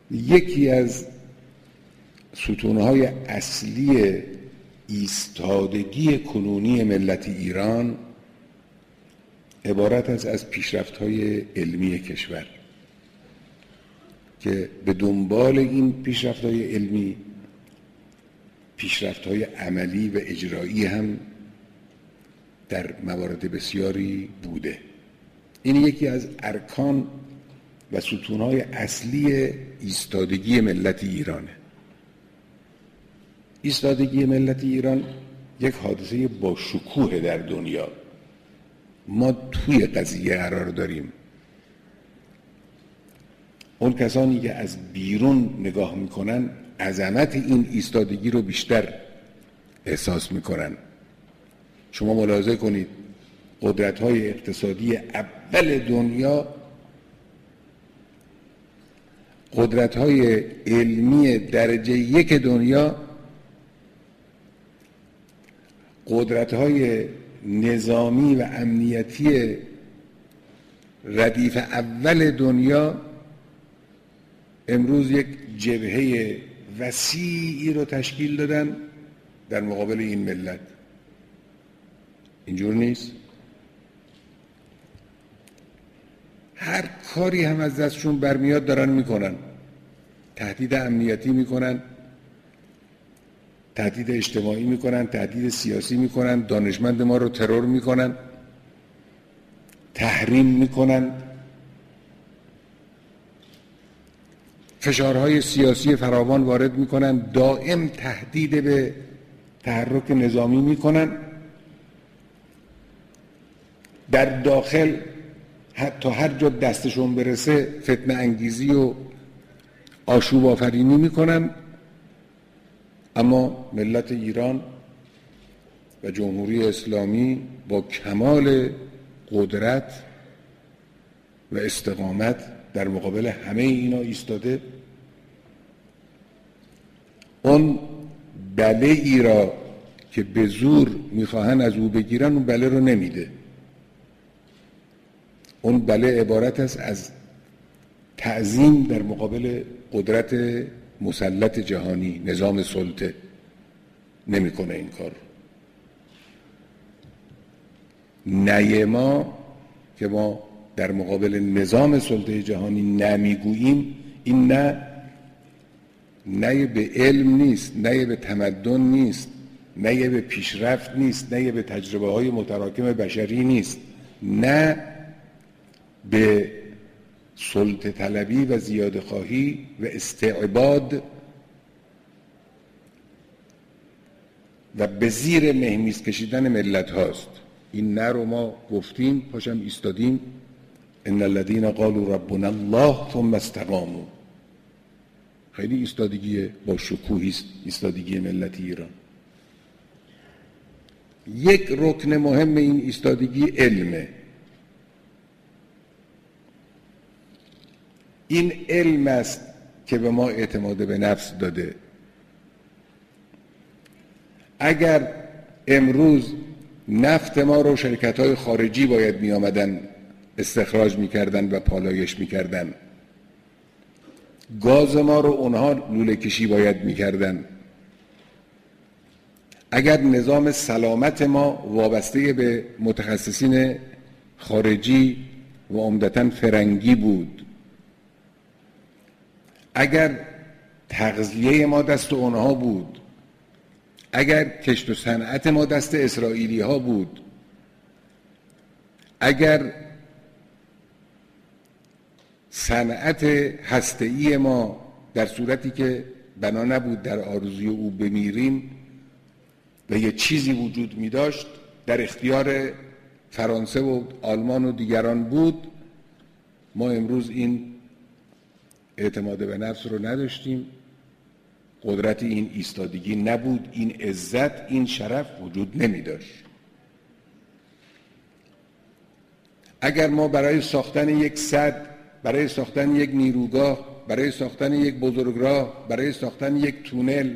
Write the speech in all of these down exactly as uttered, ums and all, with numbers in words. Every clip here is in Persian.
یکی از ستونهای اصلی ایستادگی کنونی ملت ایران عبارت است از پیشرفت‌های علمی کشور که به دنبال این پیشرفت‌های علمی پیشرفت‌های عملی و اجرایی هم در موارد بسیاری بوده. این یکی از ارکان و ستونهای اصلی ایستادگی ملت ایرانه. ایستادگی ملت ایران یک حادثه با شکوه در دنیا. ما توی قضیه قرار داریم. اون کسانی که از بیرون نگاه میکنن عظمت این ایستادگی رو بیشتر احساس میکنن. شما ملاحظه کنید قدرت‌های اقتصادی اول دنیا، قدرت‌های علمی درجه یک دنیا، قدرت‌های نظامی و امنیتی ردیف اول دنیا امروز یک جبهه وسیعی رو تشکیل دادن در مقابل این ملت. اینجور نیست؟ هر کاری هم از دستشون برمیاد دارن میکنن. تهدید امنیتی میکنن، تهدید اجتماعی میکنن، تهدید سیاسی میکنن، دانشمند ما رو ترور میکنن، تحریم میکنن، فشارهای سیاسی فراوان وارد میکنن، دائم تهدید به تحرک نظامی میکنن. در داخل حتی هر جا دستشون برسه فتنه انگیزی و آشوب آفرینی میکنن. اما ملت ایران و جمهوری اسلامی با کمال قدرت و استقامت در مقابل همه اینا ایستاده. اون بله ای را که به زور میخواهن از او بگیرن اون بله رو نمیده. اون بله عبارت است از تعظیم در مقابل قدرت مسلط جهانی، نظام سلطه. نمیکنه این کار. نه ما که ما در مقابل نظام سلطه جهانی نمیگوییم، این نه نه به علم نیست، نه به تمدن نیست، نه به پیشرفت نیست، نه به تجربه های متراکم بشری نیست، نه به سلطه طلبی و زیاده خواهی و استعباد و به زیر مهمیز کشیدن ملت هاست. این نه رو ما گفتیم، پاشم ایستادیم. ان الذين قالوا ربنا الله ثم استقاموا. خیلی ایستادگی با شکوهی است ایستادگی ملت ایران. یک رکن مهم این ایستادگی علمه. این علم است که به ما اعتماد به نفس داده. اگر امروز نفت ما رو شرکت‌های خارجی باید می آمدن استخراج می کردن و پالایش می کردن، گاز ما رو اونها لوله کشی باید می کردن، اگر نظام سلامت ما وابسته به متخصصین خارجی و عمدتاً فرنگی بود، اگر تغذیه ما دست اونها بود، اگر کشت و صنعت ما دست اسرائیلی ها بود، اگر صنعت هسته‌ای ما در صورتی که بنا نبود در آرزوی او بمیریم و یه چیزی وجود می داشت در اختیار فرانسه و آلمان و دیگران بود، ما امروز این اعتماد به نفس رو نداشتیم، قدرت این ایستادگی نبود، این عزت، این شرف وجود نمی داشت. اگر ما برای ساختن یک سد، برای ساختن یک نیروگاه، برای ساختن یک بزرگراه، برای ساختن یک تونل،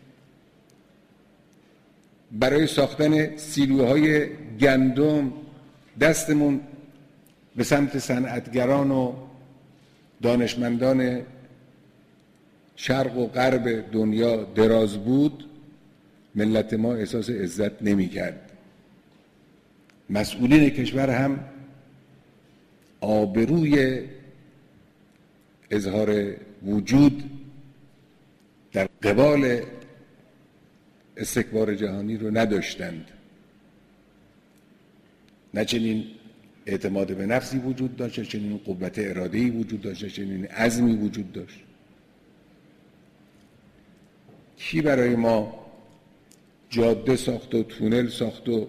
برای ساختن سیلوهای گندم دستمون به سمت صنعتگران و دانشمندان شرق و غرب دنیا دراز بود، ملت ما احساس عزت نمی کرد. مسئولین کشور هم آبروی اظهار وجود در قبال استکبار جهانی رو نداشتند. نه چنین اعتماد به نفسی وجود داشت، چنین قوت اراده‌ای وجود داشت، چنین عزمی وجود داشت. کی برای ما جاده ساخت و تونل ساخت و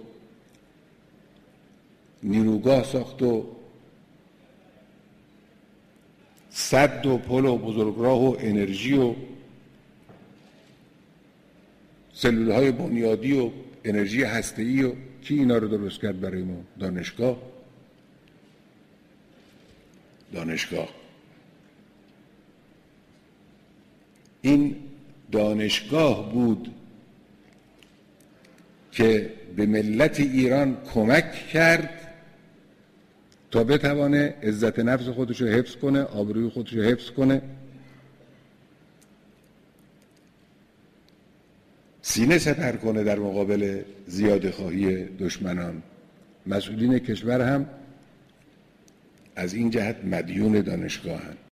نیروگاه ساخت و سد و پل و بزرگراه و انرژی و سلولهای بنیادی و انرژی هسته‌ای و کی اینا رو درست کرد برای ما؟ دانشگاه. دانشگاه این دانشگاه بود که به ملت ایران کمک کرد تا بتوانه عزت نفس خودش رو حفظ کنه، آبروی خودش رو حفظ کنه، سینه سپر کنه در مقابل زیاده خواهی دشمنان. مسئولین کشور هم از این جهت مدیون دانشگاهند.